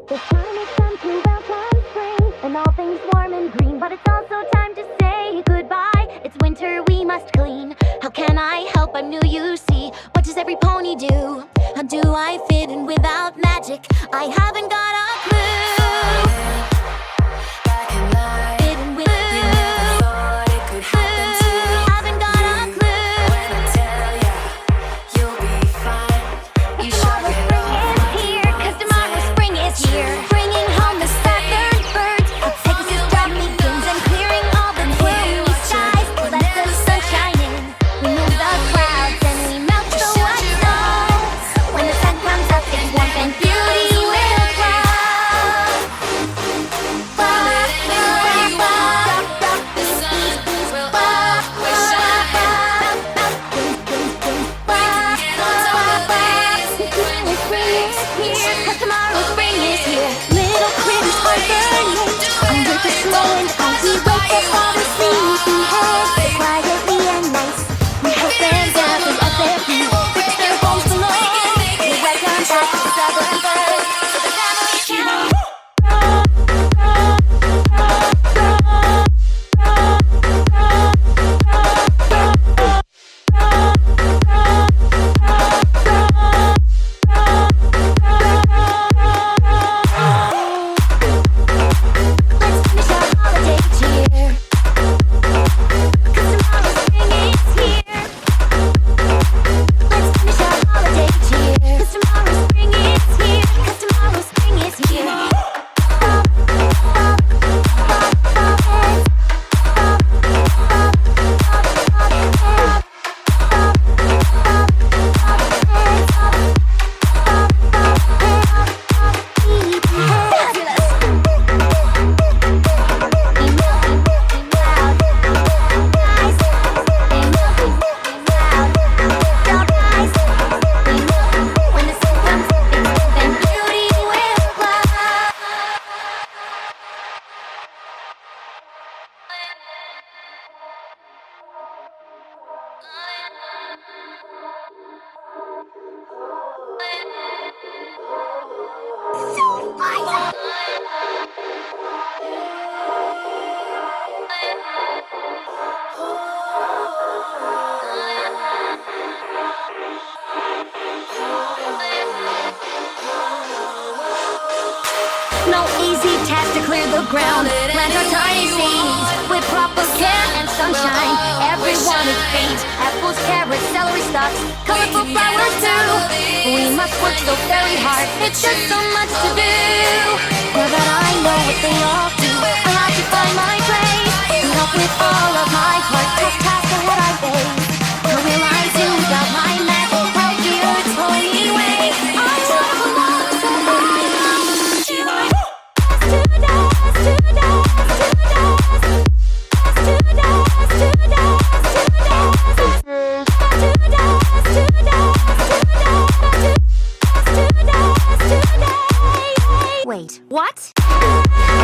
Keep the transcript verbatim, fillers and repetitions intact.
It's time, it's time to welcome spring and all things warm and green. But it's also time to say goodbye. It's winter, we must clean. How can I help? I'm new, you see. What does every pony do? How do I fit in without magic? I haven't got a clue. Back in life, Fit in with you never thought it could happen to you. Haven't got a clue. When I tell ya, you'll be fine. You should Tomorrow get spring off is my here, 'cause tomorrow back. spring is here. Bringing home the southern birds, Pegasus drumming things and clearing all the gloomy skies. Let the sun shine in, we move the clouds and we melt the white snow. When the sun comes up, it's warmth and beauty will flow. The sun will always shine. We can get on top of this when your face is Here, 'cause tomorrow spring is here. Little critters are burning under the snow and ice. We wake up all the sleepy heads so quietly and nice. We help them gather at their feet, fix their homes below. We welcome back the southern birds to the family channel. Let's finish our holiday cheer, 'cause tomorrow spring is here. Let's finish our holiday cheer, 'cause tomorrow spring is here. 'Cause tomorrow spring is here. When the sun comes up, then beauty will flow. No easy task to clear the ground. Plant our tiny seeds with proper care and sunshine. Everyone is beans, apples, carrots, celery stalks, colorful flowers too. We must work so very hard. It's just so much to do. Now that I know what they all do, I have to find my place and help with all of my heart. Tough task ahead I face. How will I do without my magic? Help you its holy way. I wanna belong somewhere. Wait, what?